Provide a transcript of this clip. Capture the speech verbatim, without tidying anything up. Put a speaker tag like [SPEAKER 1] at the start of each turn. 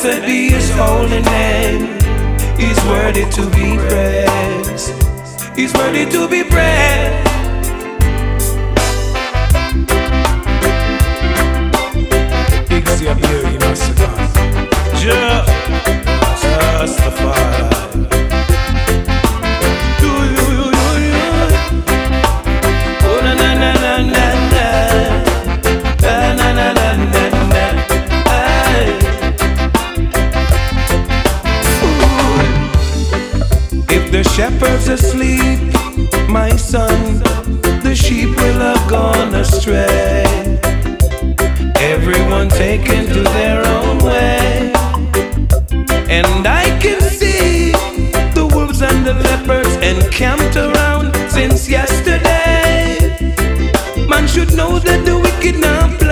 [SPEAKER 1] Blessed be his holy name. He's worthy to be praised. He's worthy to be praised.
[SPEAKER 2] Big see up here, you must have gone.
[SPEAKER 1] Just, just the fire. Do you, you, you, you. Oh, na, na, na, na, na, na. Na, na, na, na, na, na. Aye. Ooh. If the shepherd's asleep, my son, the sheep will have gone astray. Everyone taken to their